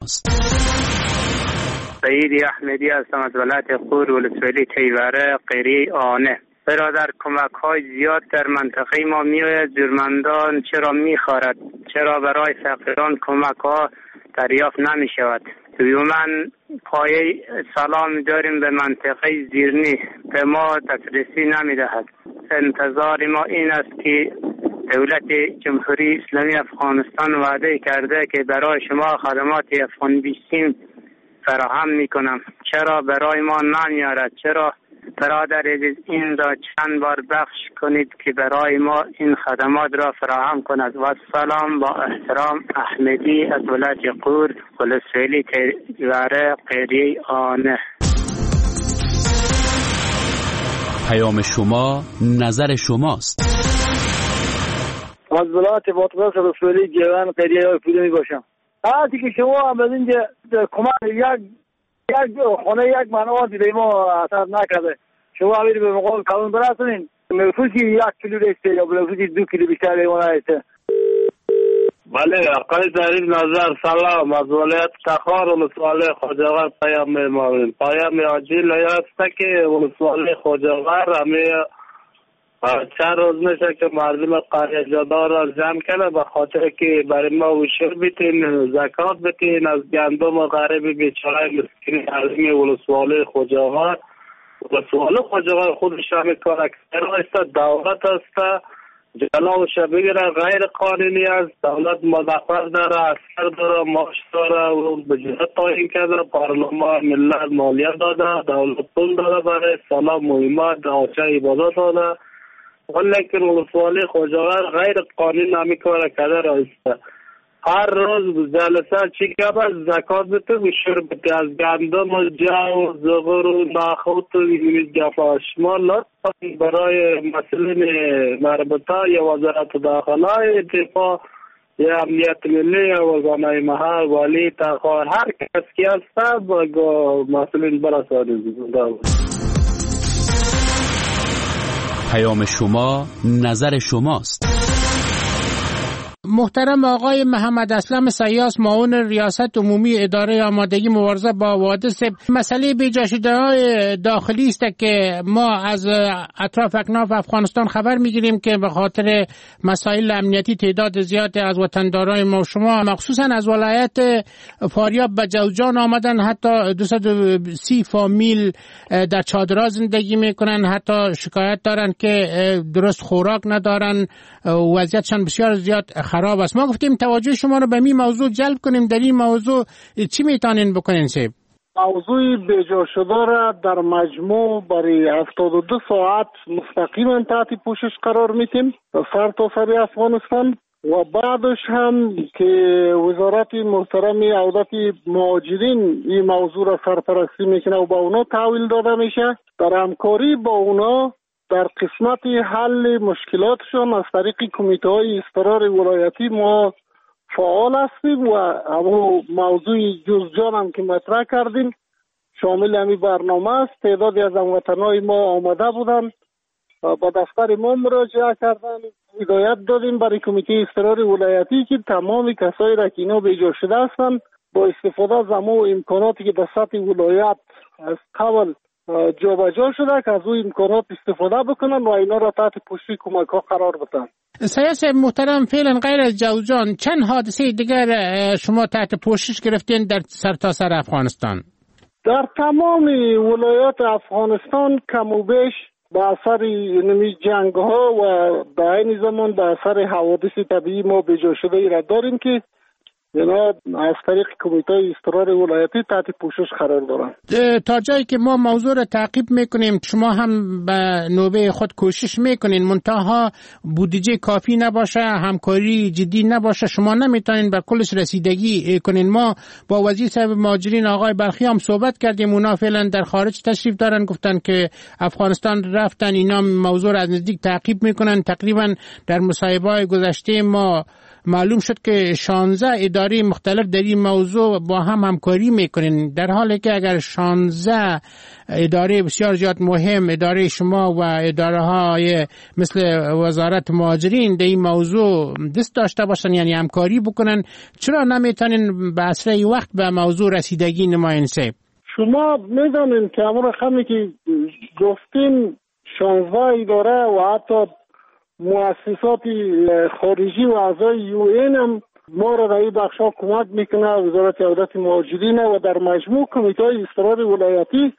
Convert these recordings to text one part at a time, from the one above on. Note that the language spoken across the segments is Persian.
شماست. سعید احمدی هستم از ولایت غور ولسوالی تیوره قریه آنه. برادر، کمک های زیاد در منطقه ما میآید. جرمندان چرا میخوارد؟ چرا برای فقیران کمک ها دریافت نمی شود؟ من پایه سلام داریم به منطقه زیرنی، به ما دسترسی نمی دهد. انتظار ما این است که دولت جمهوری اسلامی افغانستان وعده کرده که برای شما خدمات افغان بیستیم فراهم میکنم. چرا برای ما نمیارد؟ چرا برادر عزیز این را چند بار بخش کنید که برای ما این خدمات را فراهم کند. و سلام، با احترام، احمدی از ولایت غور ولسوالی تیوره قریه آنه. پیام شما نظر شماست. از ولایت باطباس ولسوالی گیوان قریه پوده می باشم. آتی که شما هم از اینجا کمک یک خانه یک منوار دیده ما اثر نکرده. شما همین به مقام قانون برسونین. نفوسی 1 کیلو رسته یا نفوسی 2 کیلو بیشتر ایمان رسته. بله، آقای ظریف نظر سلام از ولایت تخار ولسوالی خواجه‌آور پیام می‌مانیم. پیام عاجل است که ولسوالی خواجه‌آور همه چند روز میشه که مردم قریه جدار را جمع کنه به خاطر که برای ما وشور بیتین، زکات بیتین از گندم و غریب بیچاره مسکین مردم ولسوالی خواجه‌آور. ولسوالی خواجه‌آور خودش هم کار اکثر است، دولت است، جنابش بگیره غیر قانونی است. دولت مدخل داره، اثر داره، معاش داره و به جهت تعیین کرده. پارلمان ملت مالیه داده، دولت پول داده برای سلام مهمات آچه عبادت داده. ولیکن ولسوالی خواجه‌آور غیر قانونی نمی کار کرده است. هر روز جلسه چی که باز زکات بده و شور بده از گندم و جو زغر و نخود و این گفا شما لطفا برای مسئولین مربوطه یا وزارت داخله دفاع یا امنیت ملی یا وزانه محل ولی تخار هر کس که هست با مسئولین برسانید. پیام شما نظر شماست. محترم آقای محمد اسلم سیاس، معاون ریاست عمومی اداره آمادگی مبارزه با حوادث، مسئله بیجا شده‌های داخلی است که ما از اطراف اکناف افغانستان خبر میگیریم که به خاطر مسائل امنیتی تعداد زیادی از وطنداران ما شما مخصوصا از ولایت فاریاب به جوزجان آمدن، حتی 230 فامیل در چادرها زندگی میکنن، حتی شکایت دارن که درست خوراک ندارن، وضعیتشان بسیار زیاد خراب است. ما گفتیم توجه شما رو به این موضوع جلب کنیم. در این موضوع چی میتونین بکنین صاحب؟ موضوع بیجا شده را در مجموع برای 72 ساعت مستقیما تحت پوشش قرار میتیم سر تا سر افغانستان و بعدش هم که وزارت محترم عودت مهاجرین این موضوع را سرپرستی میکنه و با اونا تحویل داده میشه. در همکاری با اونا در قسمت حل مشکلاتشون از طریق کمیته های اضطرار ولایتی ما فعال هستیم و همون موضوع جوزجان هم که مطرح کردیم شامل همین برنامه است. تعدادی از هموطنان ما آمده بودن با دفتر ما مراجعه کردن، هدایت دادیم برای کمیته اضطرار ولایتی که تمام کسایی را که اینا بیجا شده هستند با استفاده از همون امکاناتی که در سطح ولایت از قبل جابجا شده که از اون امکانات استفاده بکنن و اینا را تحت پوشش کمک ها قرار بدن. سیاست محترم، فعلا غیر از جوزجان چند حادثه دیگر شما تحت پوشش گرفتین در سرتاسر افغانستان؟ در تمام ولایات افغانستان کم و بیش به اثر جنگ ها و در این زمان به اثر حوادث طبیعی ما بیجا شده ای را داریم که جناب از طریق کمیته اضطرار ولایتی تحت پوشش قرار دارن. تا جایی که ما موضوع را تعقیب میکنیم شما هم به نوبه خود کوشش میکنین، منتها بودجه کافی نباشه، همکاری جدی نباشه، شما نمیتونین به کلش رسیدگی کنین. ما با وزیر صاحب مهاجرین آقای بلخی هم صحبت کردیم، اونا فعلا در خارج تشریف دارن، گفتن که افغانستان رفتن، اینا موضوع را از نزدیک تعقیب میکنن. تقریبا در مصاحبه‌های گذشته ما معلوم شد که 16 اداره مختلف در این موضوع با هم همکاری میکنین، در حالی که اگر 16 اداره بسیار زیاد مهم، اداره شما و اداره های مثل وزارت مهاجرین در این موضوع دست داشته باشن، یعنی همکاری بکنن، چرا نمیتونین به اسرع وقت به موضوع رسیدگی نماین صاحب؟ شما میدونین که همون رقمی که گفتین 16 اداره و حتی مؤسسات خارجی و اعضای UN هم ما را در این بخشا کمک میکنه، وزارت عودت مهاجرین و در مجموع کمیته های اضطراری ولایتی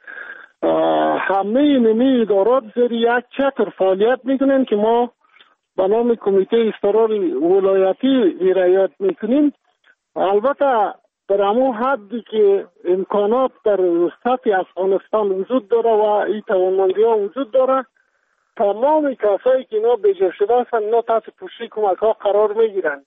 همه این ادارات زیر یک چتر فعالیت میکنن که ما به نام کمیته اضطراری ولایتی رعایت میکنیم. البته در همون حدی که امکانات در سطح افغانستان وجود داره و این توانمندی ها وجود داره، تمام کسایی که اینا بجا شده هستن اینا تحت پوشش کمک ها قرار میگیرن.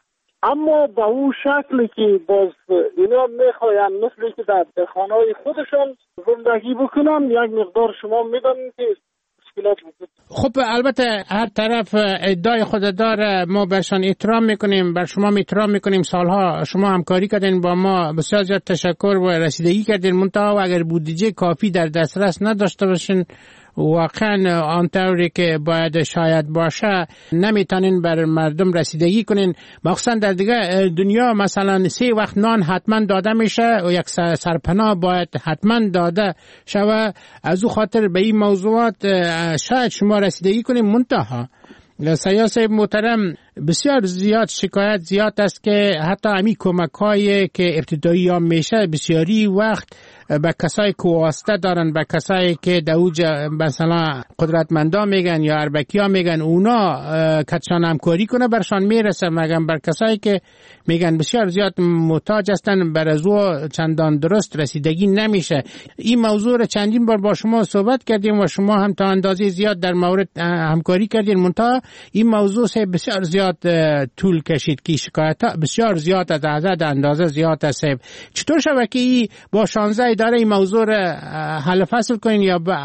اما به اون شکلی که باز اینا میخواین مثلی که در خانه های خودشان زندگی بکنن، یک مقدار شما میدونید که مشکلات وجود. خب البته هر طرف ادعای خود داره، ما برشان احترام میکنیم، بر شما احترام میکنیم، سالها شما همکاری کردین با ما، بسیار زیاد تشکر و رسیدگی کردین، منتها اگر بودجه کافی در دسترس نداشته باشین واقعا آنطوری که باید شاید باشه نمیتونین بر مردم رسیدگی کنین. مخصوصا در دیگه دنیا مثلا 3 وقت نان حتما داده میشه و یک سرپناه باید حتما داده شوه. از او خاطر به این موضوعات شاید شما رسیدگی کنین. منتها سیاح صاحب محترم، بسیار زیاد شکایت زیاد است که حتی همین کمک هایی که ابتدایی ها میشه بسیاری وقت به کسای که واسطه دارن، به کسایی که دوجه مثلا قدرتمندا میگن یا اربکی ها میگن، اونا کتشان همکاری کنه برشان میرسه، مگم بر کسایی که میگن بسیار زیاد محتاج هستن بر ازو چندان درست رسیدگی نمیشه. این موضوع رو چندین بار با شما صحبت کردیم و شما هم تا اندازه زیاد در مورد همکاری کردین، منتها این موضوع سه بسیار زیاد طول کشید که شکایت بسیار زیاد از عدد اندازه زیاد است. چطور شبه که با 16 اداره این موضوع را حل فصل کنین یا به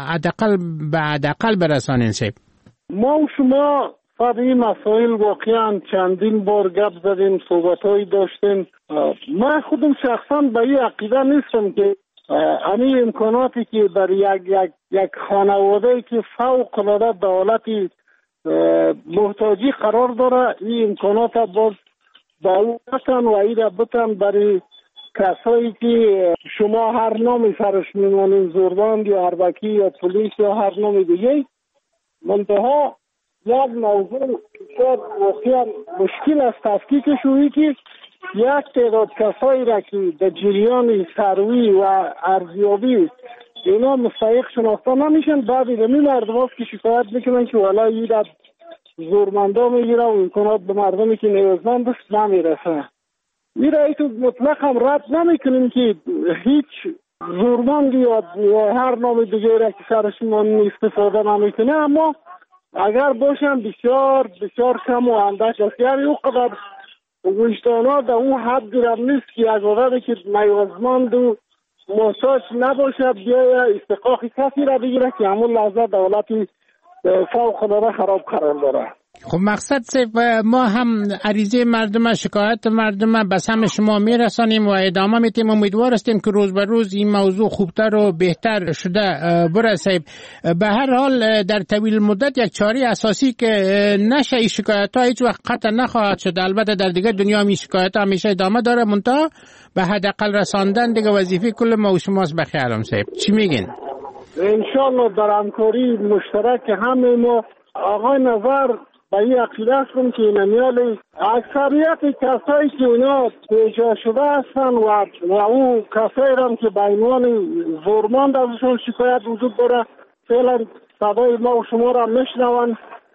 حداقل برسانین؟ ما و شما سر این مسائل واقعا چندین بار گپ زدیم، صحبت‌هایی داشتیم. من خودم شخصا به این عقیده نیستم که همین امکاناتی که در یک خانواده که فوق العاده به حالت محتاجی قرار داره، این امکانات باز با اون بتن و این را بتن برای کسایی که شما هر نامی سرش میمانین، زوربند یا اربکی یا پلیس یا هر نام دیگه. منتها یک موضوع بسیار واقعا مشکل است تفکیکش، شویی که یک تعداد کسایی را که در جریان سروی و ارزیابی اینا مستحق شناخته نمیشن، بعد این مردم هست که شکایت میکنن که والا این را زورمندا میگیره و امکانات به مردمی که نیازمند است نمیرسه. این را ایتو مطلق هم رد نمیکنیم که هیچ زورمند یا هر نام دیگه را که سرشون استفاده نمیکنه، اما اگر باشن بسیار بسیار کم و اندک است. یعنی او قدر وجدانا در اون حد گرم نیست که از آدمی که نیازمند و محتاج نباشه بیای استحقاق کسی را بگیره که همون لحظه دولتی فوق العاده خراب قرار داره. خب مقصد ما هم عریضه مردم، شکایت مردم به سمع شما میرسانیم و ادامه میتیم. امیدوار هستیم که روز به روز این موضوع خوبتر و بهتر شده برسه. به هر حال در طویل مدت یک چاره اساسی که نشه این شکایت ها هیچ وقت قطع نخواهد شد. البته در دیگه دنیا می شکایت ها همیشه ادامه داره، منتها به حداقل رساندن دیگه وظیفه کل ما و شماست. بخیرم صاحب، چی میگین؟ انشالله در همکاری مشترک همه ما آقای نظر به این عقیده هستم که نمیال اکثریت کسایی که اونا پیجا شده هستن و اون کسایی هم که به عنوان زورمند ازشون شکایت وجود داره فعلا صدای ما و شما را میشنون.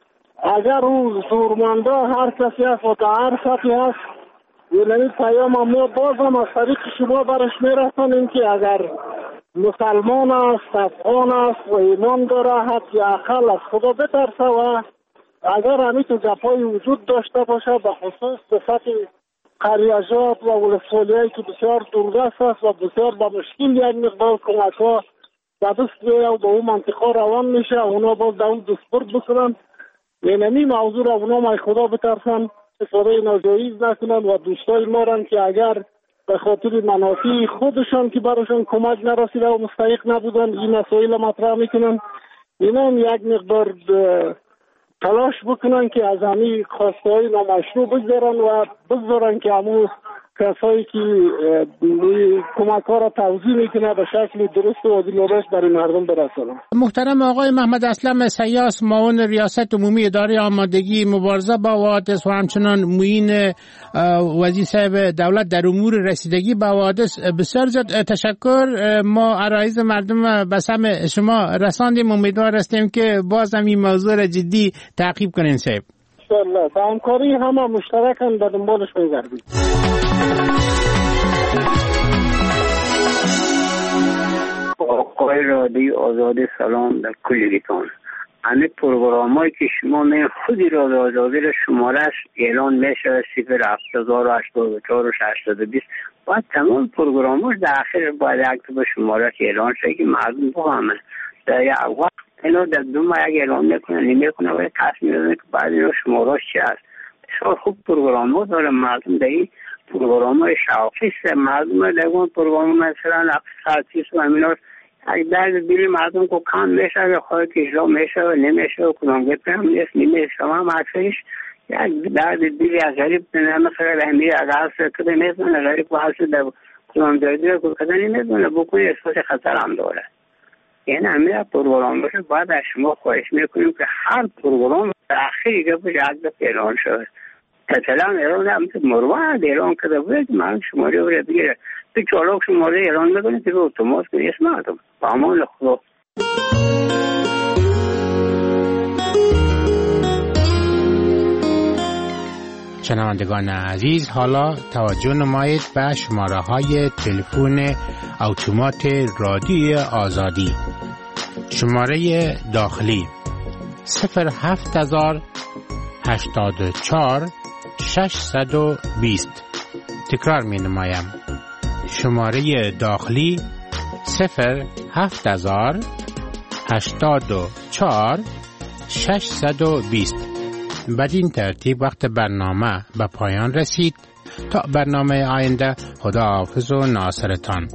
اگر اون زورمندا هر کسی هست و تا هر سطحی هست، یعنی پیام ما باز هم از طریق شما برش میرسانیم که اگر مسلمان است، افغان است و ایمان داره، حتی اقل از خدا بترسه و اگر همین تو گپای وجود داشته باشه به خصوص به سطح قریجات و ولسوالیایی که بسیار دوردست است و بسیار با مشکل یک مقدار کمک ها به دست بیایه و به اون منطقه روان میشه، اونا باز در اون دستبرد بکنن. یعنی موضوع را اونا مای خدا بترسن استفاده ناجایز نکنن و دوستای ما رن که اگر به خاطر منافع خودشان که براشون کمک نرسیده و مستحق نبودن این مسائل مطرح میکنن. اینا هم یک مقدار تلاش بکنن که از همین خواستهای نامشروع بگذارن و بگذارن که همون کسایی که کمک ها را توزیع میکنه به شکل درست و عادلانه برای مردم برسانن. محترم آقای محمد اسلم سیاس، معاون ریاست عمومی اداره آمادگی مبارزه با حوادث و همچنان معین وزیر صاحب دولت در امور رسیدگی به حوادث، بسیار زیاد تشکر. ما عرایض مردم به سمع شما رساندیم، امیدوار هستیم که باز هم این موضوع را جدی تعقیب کنین صاحب. انشاءالله با همکاری همه مشترکاً به دنبالش می‌گردیم. آقای رادیو آزادی سلام در کلیتان. همه پروگرامایی که شما می خودی رادیو آزادی را شمارش اعلان میشه 07084 و 820 باید تمام پروگراماش در آخر باید یک به شمارش اعلان شه که مردم بفهمن. در یک وقت اینا در دو ماه یک اعلان میکنن نمیکنن و تصمیم میگیرن که بعد اینا شمارش چی است. بسیار خوب پروگرام‌ها داره مردم در این پروگرام‌های شوقی است. مردم در اون پروگرام مثلا اقتصادی و اینا یک درد دل مردم کو کم میشه یا خواهد که اجرا میشه و نمیشه و کدام گفت هم نیست نمیشه تمام اکثرش یک درد دل از غریب مثلا همین اگر کده میزنه غریب و حالش در کدام جایی رو کده نمیزنه بکنی احساس خطر هم داره. این همه پروگرام باشه باید از شما خواهش میکنیم که هر پروگرام در آخری که باشه یک دفعه اعلان شده. مثلا اعلان هم مروان اعلان کرده بود من شماره رو بگیره تو چالاک شماره اعلان میکنه که به اتومات کنی اسم مردم با امان خدا. شنوندگان عزیز، حالا توجه نمایید به شماره های تلفن اتومات رادیو آزادی. شماره داخلی 07084 620. تکرار می نمایم. شماره داخلی 07084 620. بدین ترتیب وقت برنامه به پایان رسید. تا برنامه آینده، خداحافظ و ناصرتان.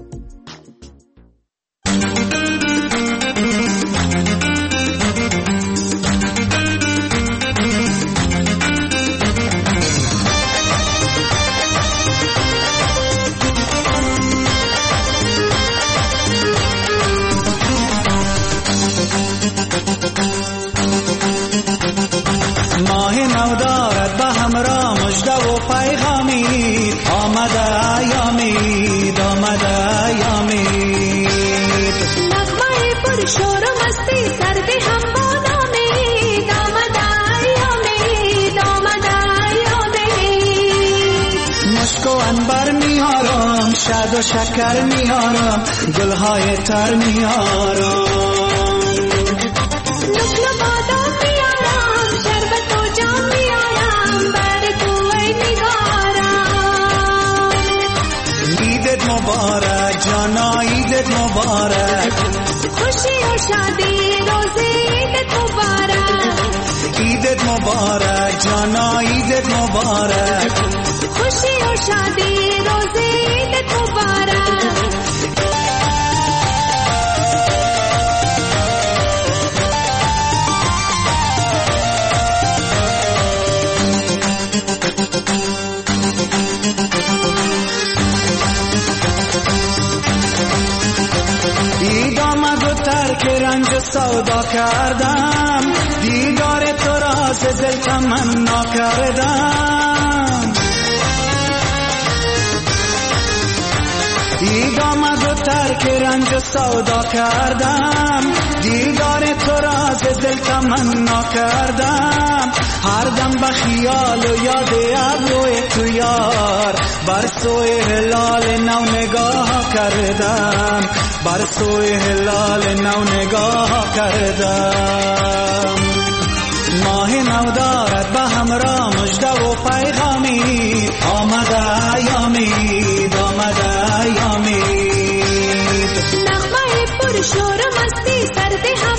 شاد و شکر میارم گلهای تر میارم نقل بادام میارم شربت و جام میارم بر تو ای نگارم. عیدت مبارک جانا عیدت مبارک خوشی و شادی روزی عیدت مبارک. عیدت مبارک جانا عیدت مبارک خوشی و شادی روزی عیدت مبارک. عید آمد و ترک رنج سودا کردم دیدار تو را ز دل تمنا کردم. عید آمد و ترک رنج سودا کردم دیدار تو را ز دل تمنا کردم. هر دم به خیال و یاد ابروی تو یار بر سوی هلال نو نگاه کردم بر سوی هلال نو نگاه کردم. ماه نو دارد به همراه مژده و پیغامی آمده ایامید آمده ایامید. نغمه پر شور مستی سرد هم